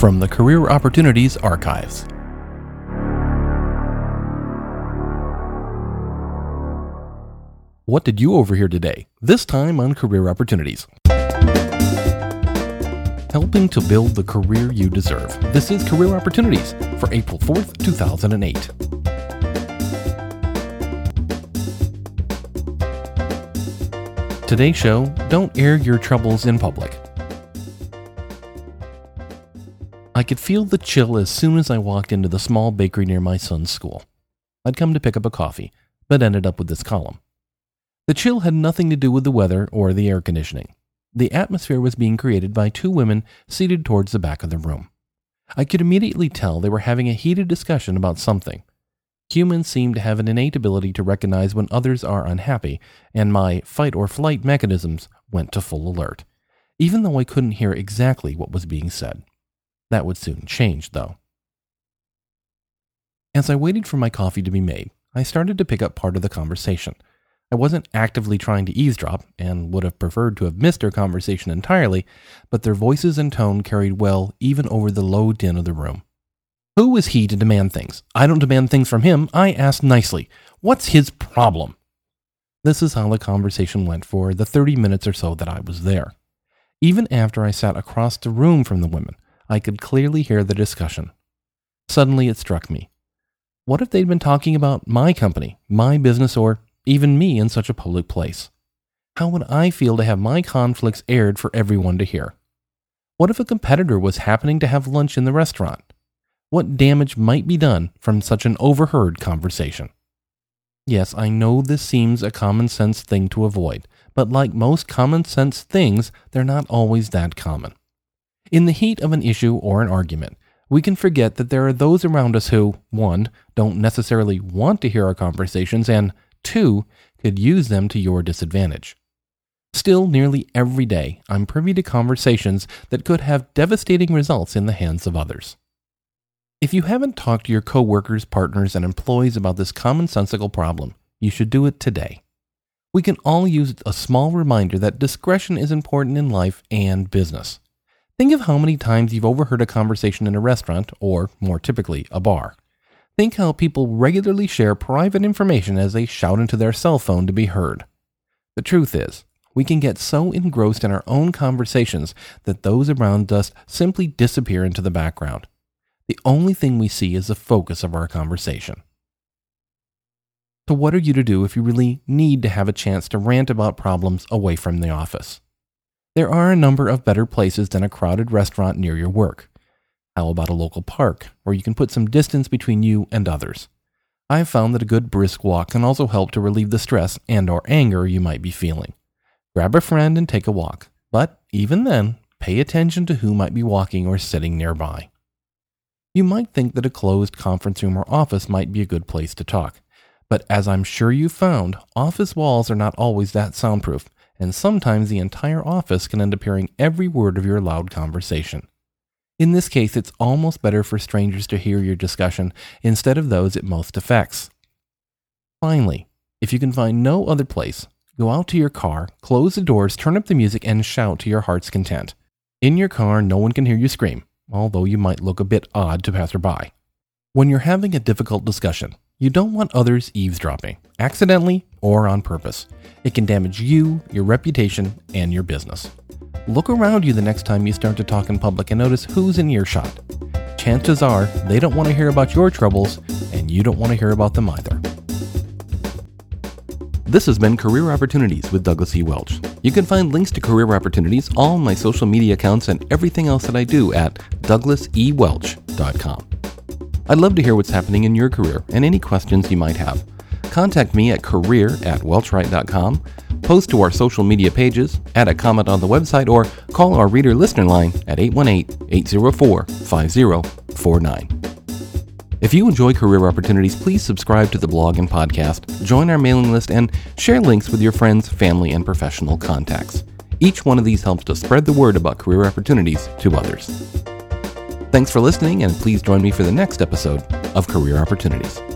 from the Career Opportunities Archives. What did you overhear today? This time on Career Opportunities. Helping to build the career you deserve. This is Career Opportunities for April 4th, 2008. Today's show, don't air your troubles in public. I could feel the chill as soon as I walked into the small bakery near my son's school. I'd come to pick up a coffee, but ended up with this column. The chill had nothing to do with the weather or the air conditioning. The atmosphere was being created by two women seated towards the back of the room. I could immediately tell they were having a heated discussion about something. Humans seem to have an innate ability to recognize when others are unhappy, and my fight or flight mechanisms went to full alert, even though I couldn't hear exactly what was being said. That would soon change, though. As I waited for my coffee to be made, I started to pick up part of the conversation. I wasn't actively trying to eavesdrop, and would have preferred to have missed their conversation entirely, but their voices and tone carried well even over the low din of the room. Who is he to demand things? I don't demand things from him. I ask nicely. What's his problem? This is how the conversation went for the 30 minutes or so that I was there. Even after I sat across the room from the women, I could clearly hear the discussion. Suddenly it struck me. What if they'd been talking about my company, my business, or even me in such a public place? How would I feel to have my conflicts aired for everyone to hear? What if a competitor was happening to have lunch in the restaurant? What damage might be done from such an overheard conversation? Yes, I know this seems a common sense thing to avoid, but like most common sense things, they're not always that common. In the heat of an issue or an argument, we can forget that there are those around us who, 1, don't necessarily want to hear our conversations, and 2, could use them to your disadvantage. Still, nearly every day, I'm privy to conversations that could have devastating results in the hands of others. If you haven't talked to your coworkers, partners, and employees about this commonsensical problem, you should do it today. We can all use a small reminder that discretion is important in life and business. Think of how many times you've overheard a conversation in a restaurant, or, more typically, a bar. Think how people regularly share private information as they shout into their cell phone to be heard. The truth is, we can get so engrossed in our own conversations that those around us simply disappear into the background. The only thing we see is the focus of our conversation. So what are you to do if you really need to have a chance to rant about problems away from the office? There are a number of better places than a crowded restaurant near your work. How about a local park, where you can put some distance between you and others? I've found that a good brisk walk can also help to relieve the stress and/or anger you might be feeling. Grab a friend and take a walk, but even then, pay attention to who might be walking or sitting nearby. You might think that a closed conference room or office might be a good place to talk, but as I'm sure you've found, office walls are not always that soundproof, and sometimes the entire office can end up hearing every word of your loud conversation. In this case, it's almost better for strangers to hear your discussion instead of those it most affects. Finally, if you can find no other place, go out to your car, close the doors, turn up the music, and shout to your heart's content. In your car, no one can hear you scream, although you might look a bit odd to passerby. When you're having a difficult discussion, you don't want others eavesdropping, accidentally or on purpose. It can damage you, your reputation, and your business. Look around you the next time you start to talk in public and notice who's in earshot. Chances are they don't want to hear about your troubles, and you don't want to hear about them either. This has been Career Opportunities with Douglas E. Welch. You can find links to Career Opportunities, all my social media accounts, and everything else that I do at douglasewelch.com. I'd love to hear what's happening in your career and any questions you might have. Contact me at career@welchwright.com, post to our social media pages, add a comment on the website, or call our reader listener line at 818-804-5049. If you enjoy Career Opportunities, please subscribe to the blog and podcast, join our mailing list, and share links with your friends, family, and professional contacts. Each one of these helps to spread the word about career opportunities to others. Thanks for listening, and please join me for the next episode of Career Opportunities.